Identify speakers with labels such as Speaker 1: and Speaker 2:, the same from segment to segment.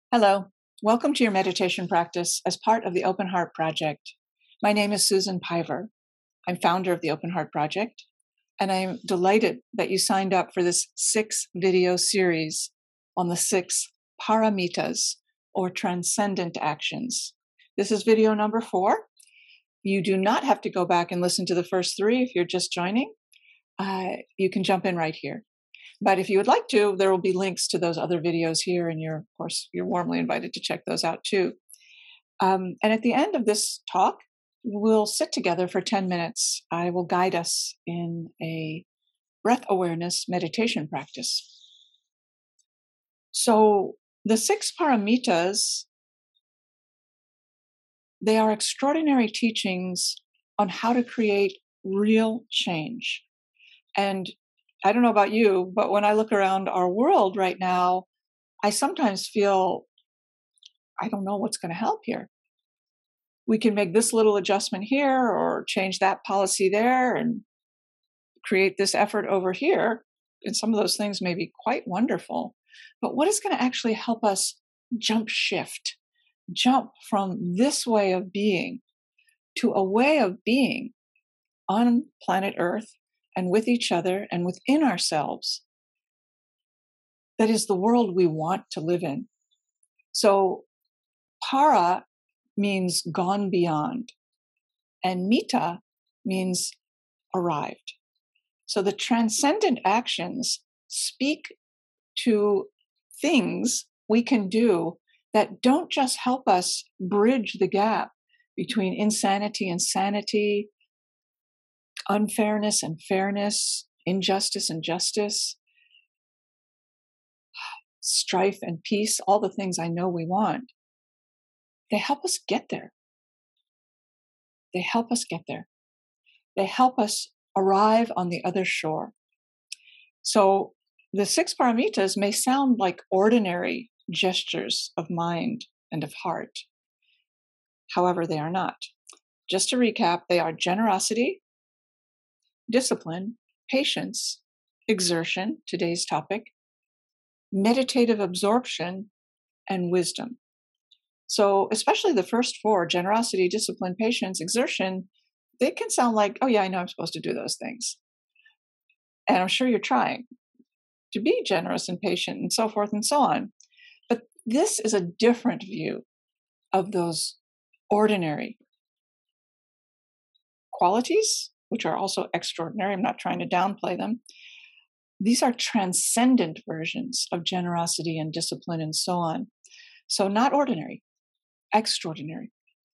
Speaker 1: Hello, welcome to your meditation practice as part of the Open Heart Project. My name is Susan Piver. I'm founder of the Open Heart Project, and I'm delighted that you signed up for this 6-video series on the 6 paramitas, or transcendent actions. This is video number 4. You do not have to go back and listen to the first 3 if you're just joining. You can jump in right here. But if you would like to, there will be links to those other videos here, and of course, you're warmly invited to check those out too. And at the end of this talk, we'll sit together for 10 minutes. I will guide us in a breath awareness meditation practice. So the 6 paramitas, they are extraordinary teachings on how to create real change. And I don't know about you, but when I look around our world right now, I sometimes feel, I don't know what's going to help here. We can make this little adjustment here or change that policy there and create this effort over here. And some of those things may be quite wonderful. But what is going to actually help us jump from this way of being to a way of being on planet Earth and with each other and within ourselves that is the world we want to live in? So para means gone beyond, and mita means arrived. So the transcendent actions speak to things we can do that don't just help us bridge the gap between insanity and sanity, unfairness and fairness, injustice and justice, strife and peace, all the things I know we want. They help us get there. They help us get there. They help us arrive on the other shore. So the 6 paramitas may sound like ordinary gestures of mind and of heart. However, they are not. Just to recap, they are generosity, discipline, patience, exertion, today's topic, meditative absorption, and wisdom. So especially the first 4, generosity, discipline, patience, exertion, they can sound like, oh yeah, I know I'm supposed to do those things. And I'm sure you're trying to be generous and patient and so forth and so on. But this is a different view of those ordinary qualities, which are also extraordinary. I'm not trying to downplay them. These are transcendent versions of generosity and discipline and so on. So not ordinary, extraordinary.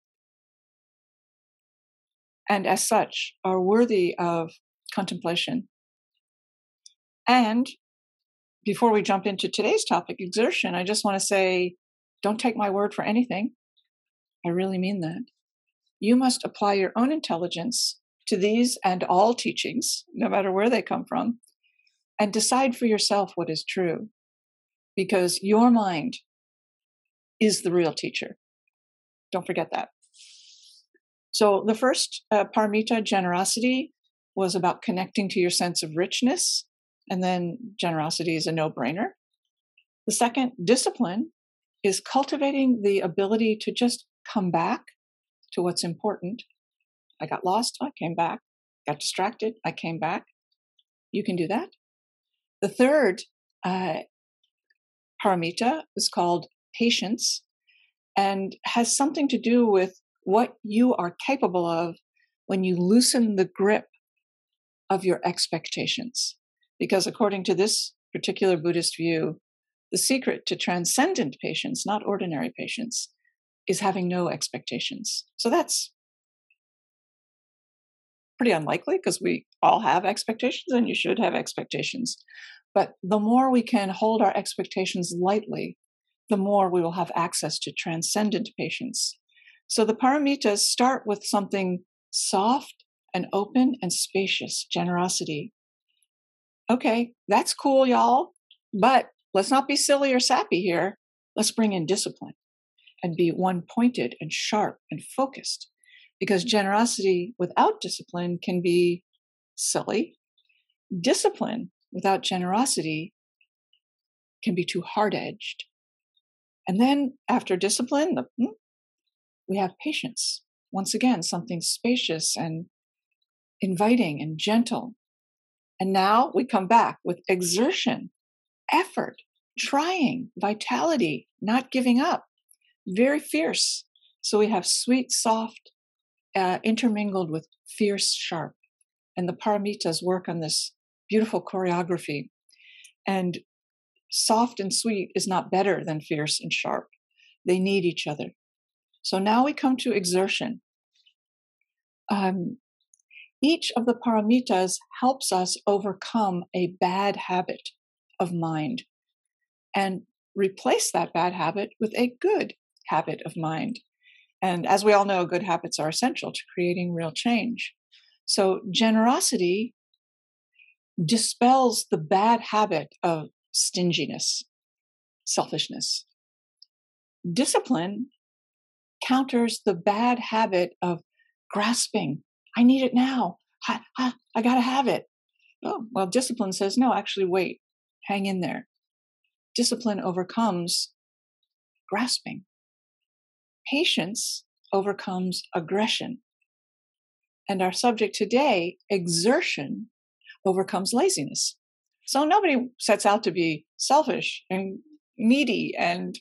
Speaker 1: And as such, are worthy of contemplation. And before we jump into today's topic, exertion, I just want to say, don't take my word for anything. I really mean that. You must apply your own intelligence to these and all teachings, no matter where they come from, and decide for yourself what is true, because your mind is the real teacher. Don't forget that. So the first paramita, generosity, was about connecting to your sense of richness, and then generosity is a no-brainer. The second, discipline, is cultivating the ability to just come back to what's important. I got lost, I came back. Got distracted, I came back. You can do that. The third paramita is called patience and has something to do with what you are capable of when you loosen the grip of your expectations. Because according to this particular Buddhist view, the secret to transcendent patience, not ordinary patience, is having no expectations. So that's pretty unlikely because we all have expectations and you should have expectations. But the more we can hold our expectations lightly, the more we will have access to transcendent patience. So the paramitas start with something soft and open and spacious, generosity. Okay, that's cool, y'all, but let's not be silly or sappy here. Let's bring in discipline and be one-pointed and sharp and focused, because generosity without discipline can be silly. Discipline without generosity can be too hard-edged. And then after discipline, we have patience. Once again, something spacious and inviting and gentle. And now we come back with exertion, effort, trying, vitality, not giving up, very fierce. So we have sweet, soft, intermingled with fierce, sharp. And the paramitas work on this beautiful choreography. And soft and sweet is not better than fierce and sharp. They need each other. So now we come to exertion. Each of the paramitas helps us overcome a bad habit of mind and replace that bad habit with a good habit of mind. And as we all know, good habits are essential to creating real change. So generosity dispels the bad habit of stinginess, selfishness. Discipline counters the bad habit of grasping. I need it now. I got to have it. Oh, well, discipline says, no, actually, wait, hang in there. Discipline overcomes grasping. Patience overcomes aggression. And our subject today, exertion, overcomes laziness. So nobody sets out to be selfish and needy and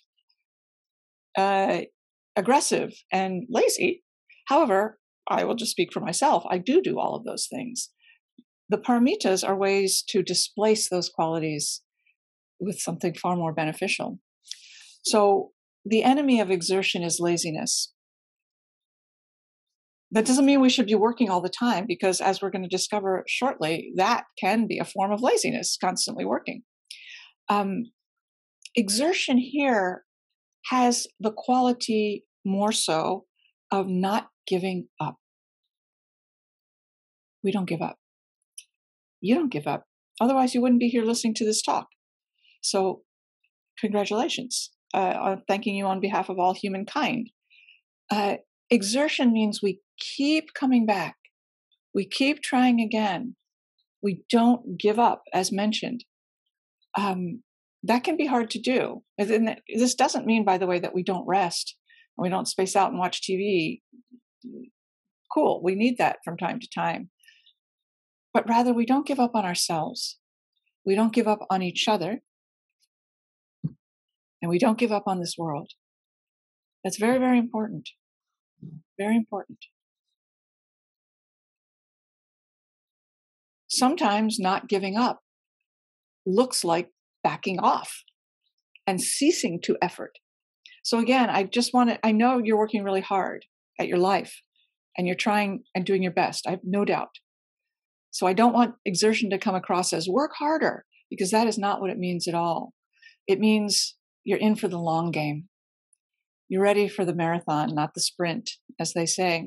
Speaker 1: aggressive and lazy. However, I will just speak for myself. I do all of those things. The paramitas are ways to displace those qualities with something far more beneficial. So the enemy of exertion is laziness. That doesn't mean we should be working all the time, because as we're going to discover shortly, that can be a form of laziness, constantly working. Exertion here has the quality more so of not giving up. We don't give up. You don't give up. Otherwise, you wouldn't be here listening to this talk. So congratulations. I'm thanking you on behalf of all humankind. Exertion means we keep coming back. We keep trying again. We don't give up, as mentioned. That can be hard to do. And this doesn't mean, by the way, that we don't rest, we don't space out and watch TV. Cool, we need that from time to time. But rather, we don't give up on ourselves. We don't give up on each other. And we don't give up on this world. That's very, very important. Very important. Sometimes not giving up looks like backing off and ceasing to effort. So again, I know you're working really hard at your life and you're trying and doing your best. I have no doubt. So I don't want exertion to come across as work harder, because that is not what it means at all. It means you're in for the long game. You're ready for the marathon, not the sprint, as they say.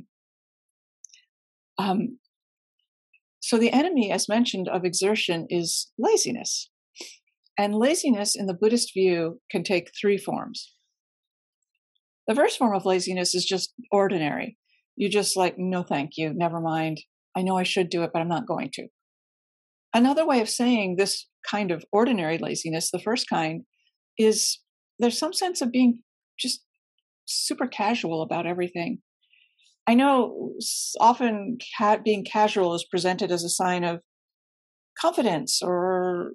Speaker 1: So the enemy, as mentioned, of exertion is laziness. And laziness in the Buddhist view can take three forms. The first form of laziness is just ordinary. You just like, no, thank you, never mind. I know I should do it, but I'm not going to. Another way of saying this kind of ordinary laziness, the first kind, is there's some sense of being just super casual about everything. I know often being casual is presented as a sign of confidence or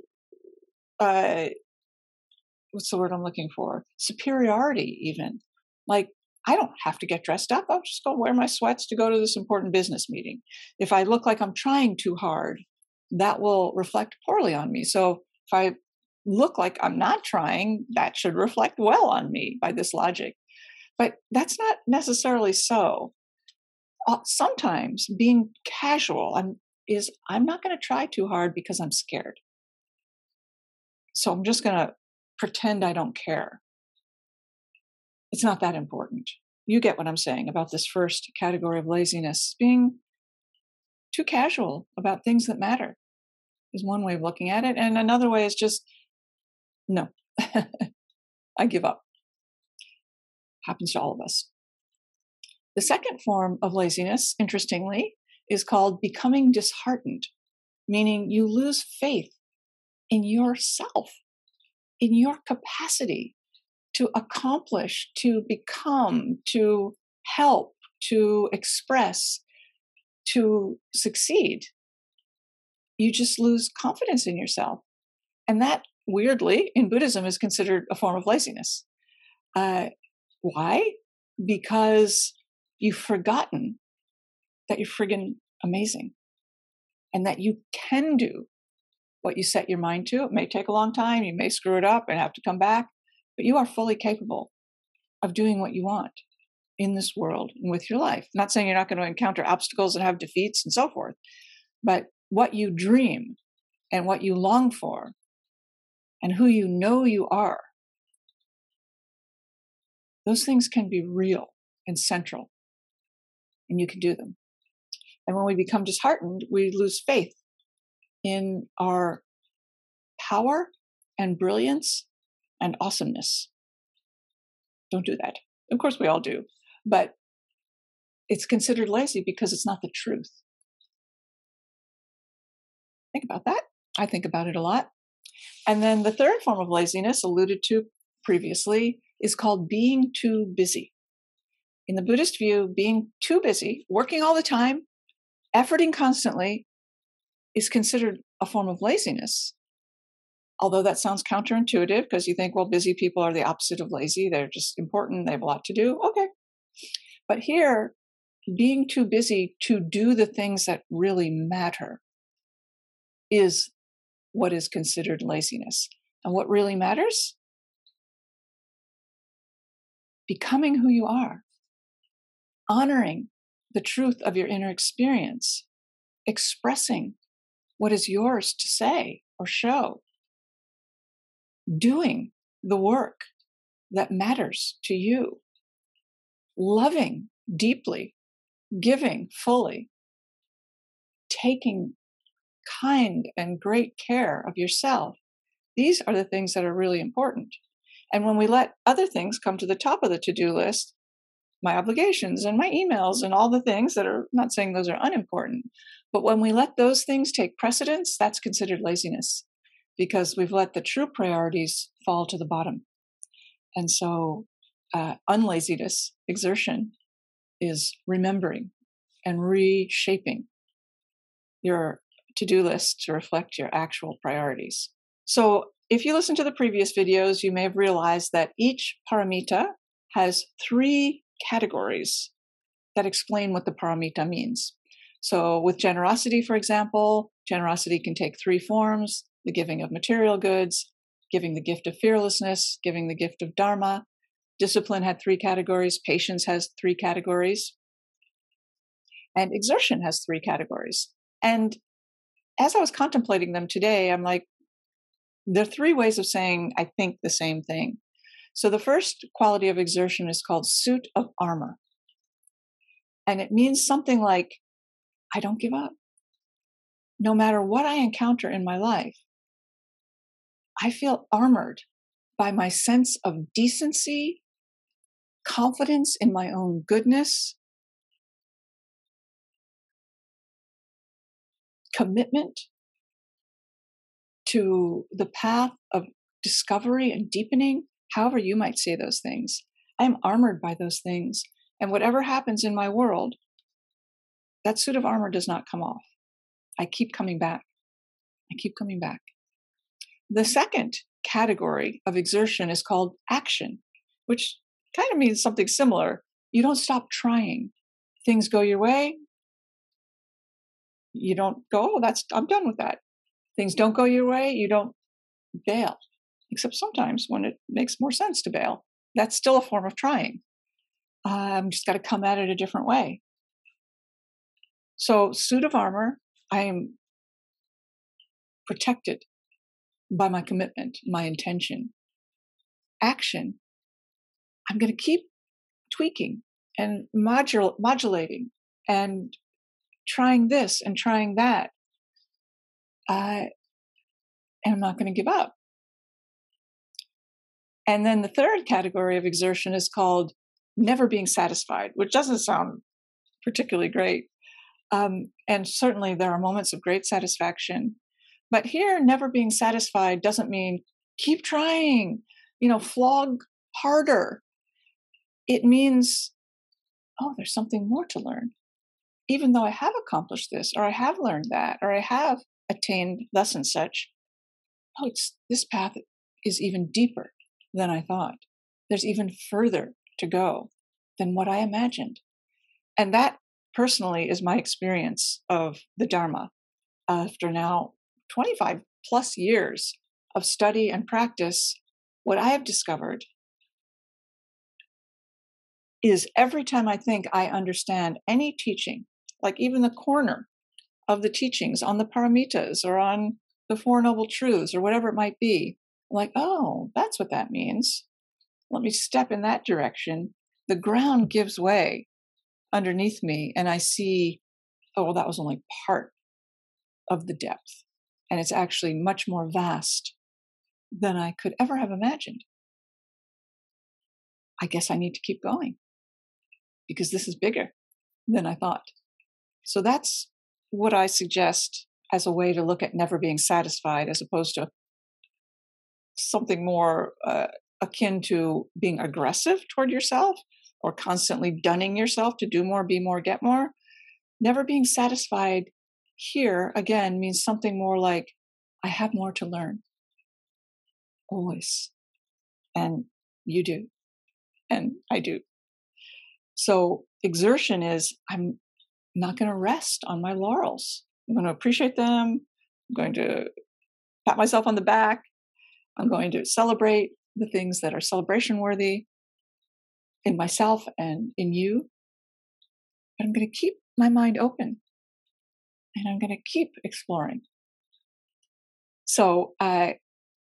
Speaker 1: what's the word I'm looking for? Superiority, even. Like, I don't have to get dressed up. I'll just go wear my sweats to go to this important business meeting. If I look like I'm trying too hard, that will reflect poorly on me. So if I look like I'm not trying, that should reflect well on me by this logic. But that's not necessarily so. Sometimes being casual I'm not going to try too hard because I'm scared. So I'm just going to pretend I don't care. It's not that important. You get what I'm saying about this first category of laziness. Being too casual about things that matter is one way of looking at it. And another way is just, no, I give up. Happens to all of us. The second form of laziness, interestingly, is called becoming disheartened, meaning you lose faith in yourself, in your capacity to accomplish, to become, to help, to express, to succeed, you just lose confidence in yourself. And that, weirdly, in Buddhism is considered a form of laziness. Why? Because you've forgotten that you're friggin' amazing and that you can do what you set your mind to. It may take a long time. You may screw it up and have to come back, but you are fully capable of doing what you want in this world and with your life. I'm not saying you're not going to encounter obstacles and have defeats and so forth, but what you dream and what you long for and who you know you are, those things can be real and central, and you can do them. And when we become disheartened, we lose faith in our power and brilliance and awesomeness. Don't do that. Of course, we all do, but it's considered lazy because it's not the truth. Think about that. I think about it a lot. And then the third form of laziness, alluded to previously, is called being too busy. In the Buddhist view, being too busy, working all the time, efforting constantly, is considered a form of laziness. Although that sounds counterintuitive because you think, well, busy people are the opposite of lazy. They're just important. They have a lot to do. Okay. But here, being too busy to do the things that really matter is what is considered laziness. And what really matters? Becoming who you are, honoring the truth of your inner experience, expressing what is yours to say or show, doing the work that matters to you, loving deeply, giving fully, taking kind and great care of yourself. These are the things that are really important. And when we let other things come to the top of the to-do list, my obligations and my emails and all the things that are, not saying those are unimportant, but when we let those things take precedence, that's considered laziness because we've let the true priorities fall to the bottom. And so unlaziness, exertion, is remembering and reshaping your to-do list to reflect your actual priorities. So if you listen to the previous videos, you may have realized that each paramita has 3 categories that explain what the paramita means. So with generosity, for example, generosity can take 3 forms: the giving of material goods, giving the gift of fearlessness, giving the gift of dharma. Discipline had 3 categories. Patience has 3 categories. And exertion has 3 categories. And as I was contemplating them today, I'm like, there are 3 ways of saying, I think the same thing. So the first quality of exertion is called suit of armor. And it means something like, I don't give up. No matter what I encounter in my life, I feel armored by my sense of decency, confidence in my own goodness, commitment to the path of discovery and deepening, however you might say those things. I'm armored by those things. And whatever happens in my world, that suit of armor does not come off. I keep coming back. I keep coming back. The second category of exertion is called action, which kind of means something similar. You don't stop trying. Things go your way. You don't go, oh, I'm done with that. Things don't go your way. You don't bail, except sometimes when it makes more sense to bail. That's still a form of trying. I'm just got to come at it a different way. So, suit of armor, I am protected by my commitment, my intention. Action, I'm going to keep tweaking and modulating and trying this and trying that. And I'm not going to give up. And then the third category of exertion is called never being satisfied, which doesn't sound particularly great. And certainly there are moments of great satisfaction. But here, never being satisfied doesn't mean keep trying, flog harder. It means, oh, there's something more to learn. Even though I have accomplished this, or I have learned that, or I have attained thus and such, oh, this path is even deeper than I thought. There's even further to go than what I imagined. And that personally is my experience of the Dharma after now 25 plus years of study and practice. What I have discovered is every time I think I understand any teaching, like even the corner of the teachings on the paramitas or on the Four Noble Truths or whatever it might be, I'm like, oh, that's what that means. Let me step in that direction. The ground gives way underneath me, and I see, oh, well, that was only part of the depth. And it's actually much more vast than I could ever have imagined. I guess I need to keep going because this is bigger than I thought. So that's what I suggest as a way to look at never being satisfied, as opposed to something more akin to being aggressive toward yourself or constantly dunning yourself to do more, be more, get more. Never being satisfied here, again, means something more like, I have more to learn. Always. And you do. And I do. So exertion is, I'm not going to rest on my laurels. I'm going to appreciate them. I'm going to pat myself on the back. I'm going to celebrate the things that are celebration worthy in myself and in you. But I'm going to keep my mind open and I'm going to keep exploring. So I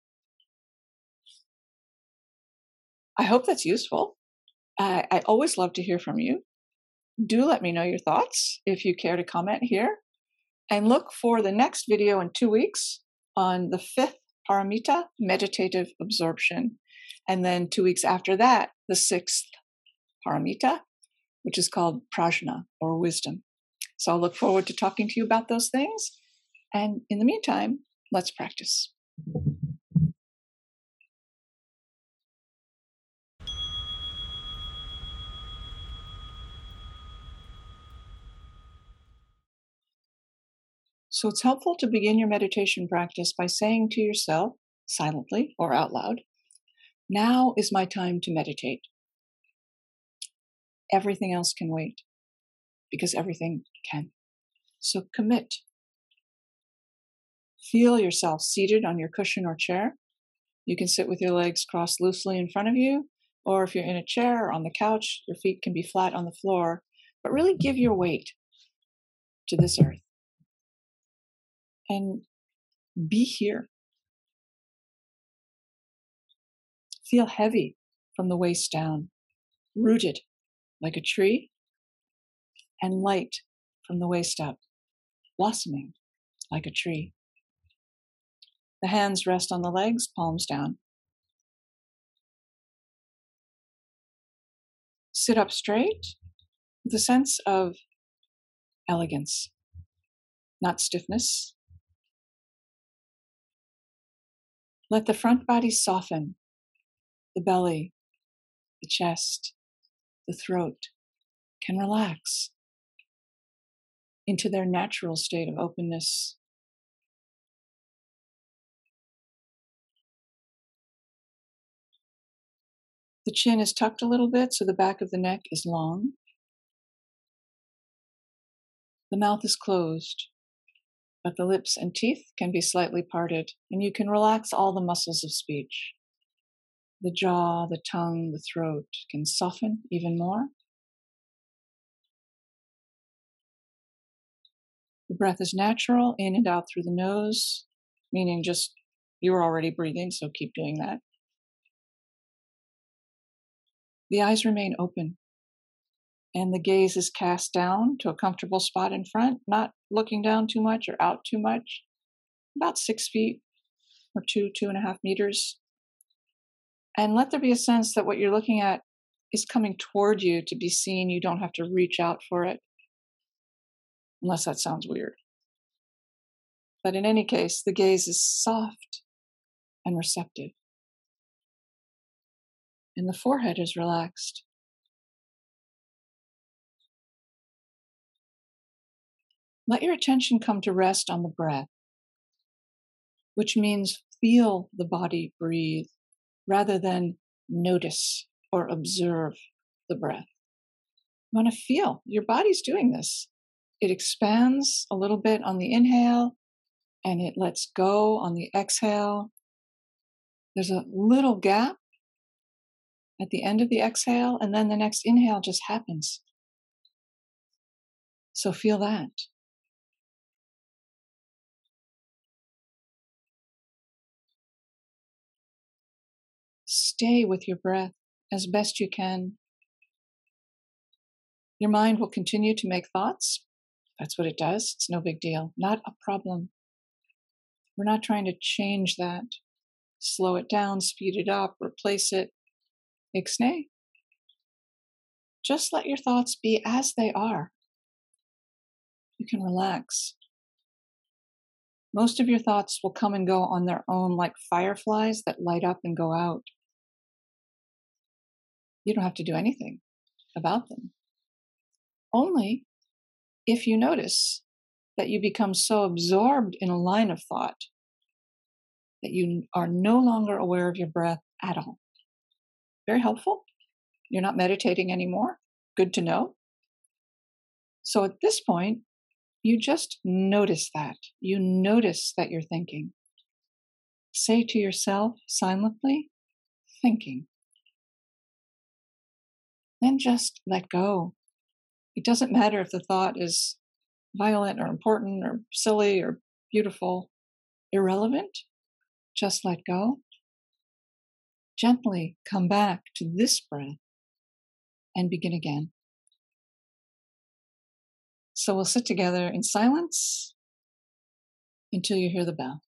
Speaker 1: hope that's useful. I always love to hear from you. Do let me know your thoughts if you care to comment here. And look for the next video in 2 weeks on the 5th paramita, meditative absorption. And then 2 weeks after that, the 6th paramita, which is called prajna, or wisdom. So I'll look forward to talking to you about those things. And in the meantime, let's practice. So it's helpful to begin your meditation practice by saying to yourself, silently or out loud, now is my time to meditate. Everything else can wait, because everything can. So commit. Feel yourself seated on your cushion or chair. You can sit with your legs crossed loosely in front of you, or if you're in a chair or on the couch, your feet can be flat on the floor, but really give your weight to this earth. And be here. Feel heavy from the waist down, rooted like a tree, and light from the waist up, blossoming like a tree. The hands rest on the legs, palms down. Sit up straight with a sense of elegance, not stiffness. Let the front body soften, the belly, the chest, the throat can relax into their natural state of openness. The chin is tucked a little bit, so the back of the neck is long. The mouth is closed, but the lips and teeth can be slightly parted, and you can relax all the muscles of speech. The jaw, the tongue, the throat can soften even more. The breath is natural, in and out through the nose, meaning just you're already breathing, so keep doing that. The eyes remain open, and the gaze is cast down to a comfortable spot in front, not looking down too much or out too much, about 6 feet or 2.5 meters. And let there be a sense that what you're looking at is coming toward you to be seen. You don't have to reach out for it, unless that sounds weird. But in any case, the gaze is soft and receptive. and the forehead is relaxed. Let your attention come to rest on the breath, which means feel the body breathe rather than notice or observe the breath. You want to feel your body's doing this. It expands a little bit on the inhale and it lets go on the exhale. There's a little gap at the end of the exhale, and then the next inhale just happens. So feel that. Stay with your breath as best you can. Your mind will continue to make thoughts. That's what it does. It's no big deal. Not a problem. We're not trying to change that, slow it down, speed it up, replace it. Ixnay. Just let your thoughts be as they are. You can relax. Most of your thoughts will come and go on their own, like fireflies that light up and go out. You don't have to do anything about them. Only if you notice that you become so absorbed in a line of thought that you are no longer aware of your breath at all. Very helpful. You're not meditating anymore. Good to know. So at this point, you just notice that. You notice that you're thinking. Say to yourself silently, thinking. Then just let go. It doesn't matter if the thought is violent or important or silly or beautiful, irrelevant. Just let go. Gently come back to this breath and begin again. So we'll sit together in silence until you hear the bell.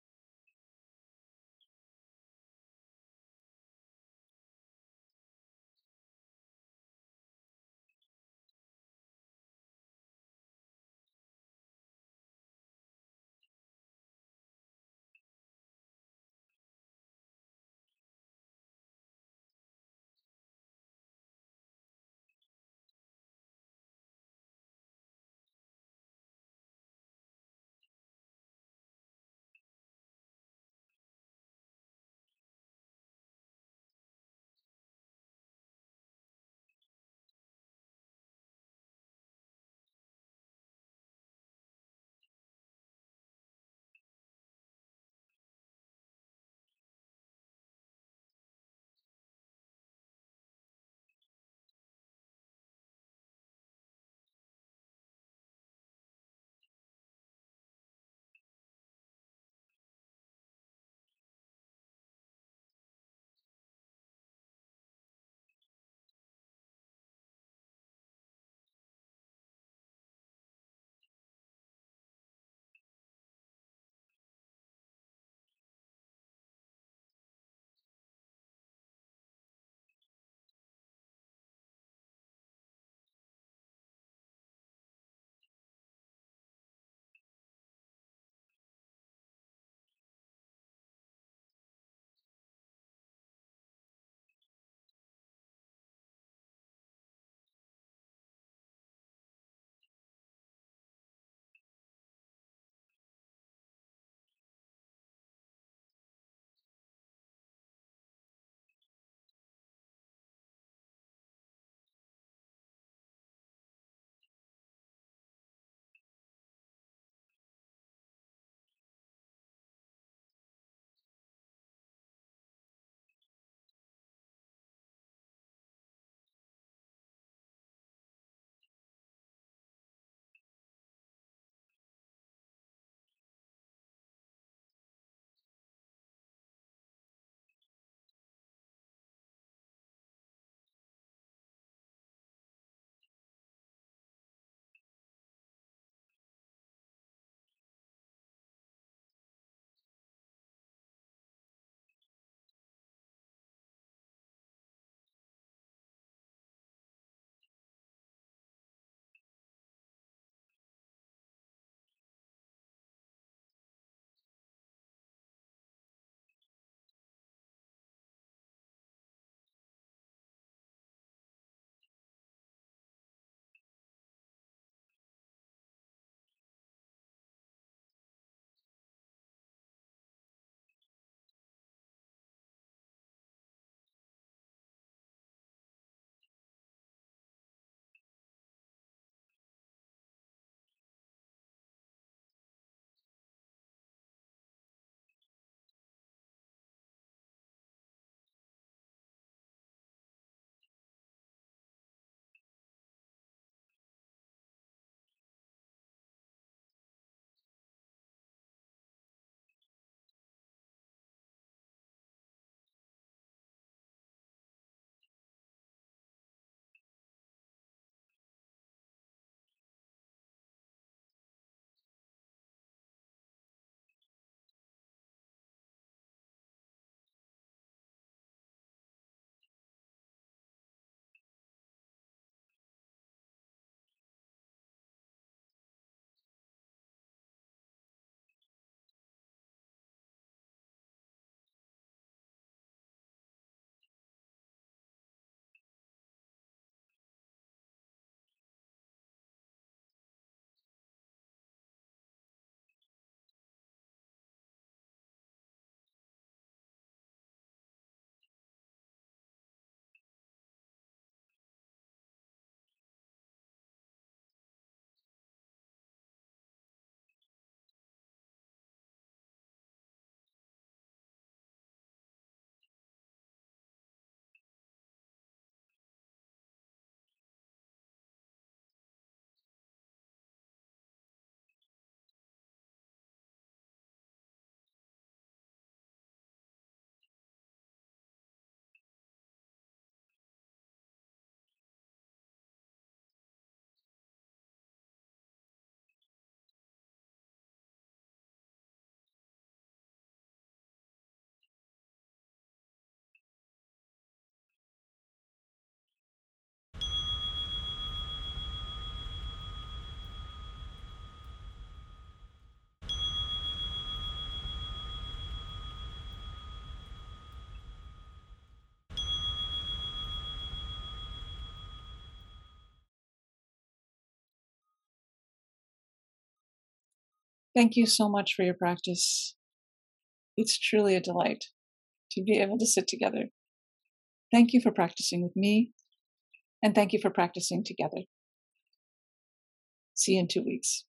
Speaker 1: Thank you so much for your practice. It's truly a delight to be able to sit together. Thank you for practicing with me, and thank you for practicing together. See you in 2 weeks.